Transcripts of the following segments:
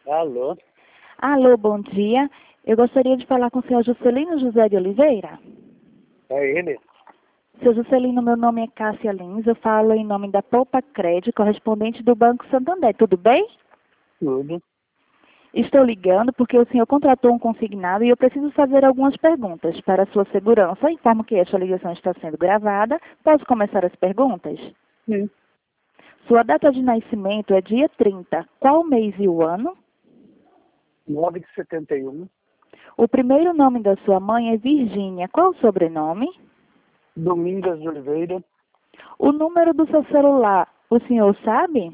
Alô? Alô, bom dia. Eu gostaria de falar com o senhor Juscelino José de Oliveira. É ele? Seu Juscelino, meu nome é Cássia Lins, eu falo em nome da Poupa Cred, correspondente do Banco Santander. Tudo bem? Tudo. Estou ligando porque o senhor contratou um consignado e eu preciso fazer algumas perguntas. Para a sua segurança, informo que esta ligação está sendo gravada. Posso começar as perguntas? Sim. Sua data de nascimento é dia 30. Qual mês e o ano? 9 de 71. O primeiro nome da sua mãe é Virgínia. Qual o sobrenome? Domingas de Oliveira. O número do seu celular, o senhor sabe?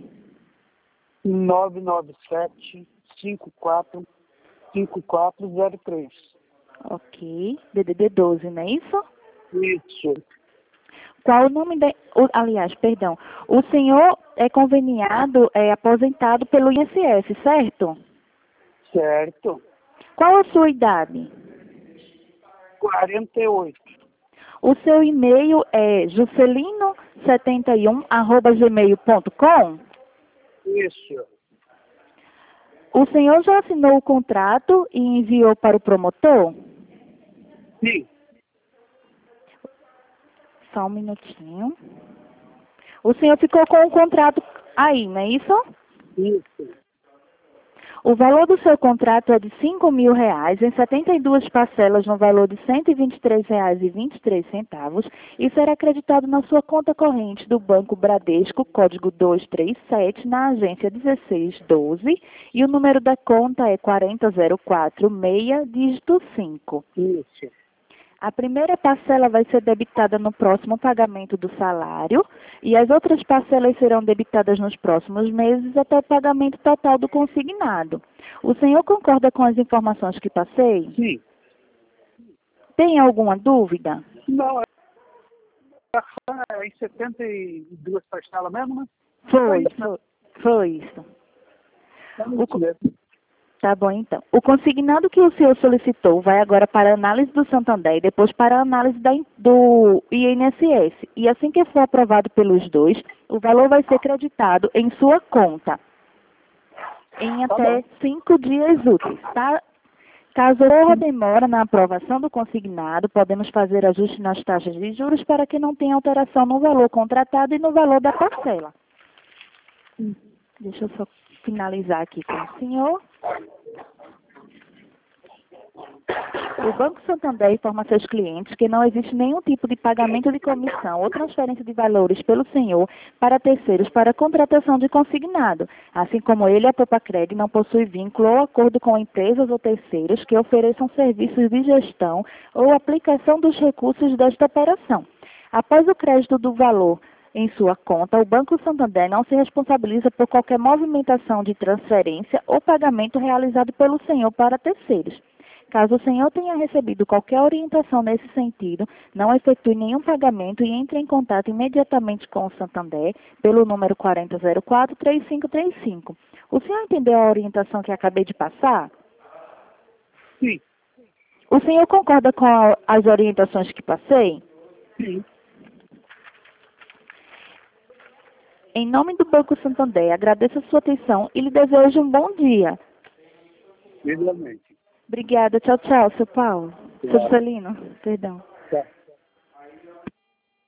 997-54-5403. Ok. DDD 12, não é isso? Isso. Qual o nome aliás, perdão. O senhor é conveniado, é aposentado pelo INSS, certo? Certo. Qual a sua idade? 48. O seu e-mail é juscelino71@gmail.com? Isso. O senhor já assinou o contrato e enviou para o promotor? Sim. Só um minutinho. O senhor ficou com o contrato aí, não é isso? Isso. O valor do seu contrato é de R$ 5.000 em 72 parcelas no valor de R$ 123,23 e será acreditado na sua conta corrente do Banco Bradesco, código 237, na agência 1612 e o número da conta é 40046, dígito 5. Isso. A primeira parcela vai ser debitada no próximo pagamento do salário e as outras parcelas serão debitadas nos próximos meses até o pagamento total do consignado. O senhor concorda com as informações que passei? Sim. Tem alguma dúvida? Não, é em 72 parcelas mesmo, né? Foi isso. É O isso mesmo. Tá bom, então. O consignado que o senhor solicitou vai agora para a análise do Santander e depois para a análise do INSS. E assim que for aprovado pelos dois, o valor vai ser creditado em sua conta em até 5 dias úteis, tá? Caso houver demora na aprovação do consignado, podemos fazer ajuste nas taxas de juros para que não tenha alteração no valor contratado e no valor da parcela. Deixa eu só finalizar aqui com o senhor. O Banco Santander informa a seus clientes que não existe nenhum tipo de pagamento de comissão ou transferência de valores pelo senhor para terceiros para contratação de consignado, assim como ele, a Popacred, não possui vínculo ou acordo com empresas ou terceiros que ofereçam serviços de gestão ou aplicação dos recursos desta operação. Após o crédito do valor em sua conta, o Banco Santander não se responsabiliza por qualquer movimentação de transferência ou pagamento realizado pelo senhor para terceiros. Caso o senhor tenha recebido qualquer orientação nesse sentido, não efetue nenhum pagamento e entre em contato imediatamente com o Santander pelo número 4004-3535. O senhor entendeu a orientação que acabei de passar? Sim. O senhor concorda com as orientações que passei? Sim. Em nome do Banco Santander, agradeço a sua atenção e lhe desejo um bom dia. Igualmente. Obrigada. Tchau, tchau, seu Paulo. Seu Claro. Juscelino, perdão.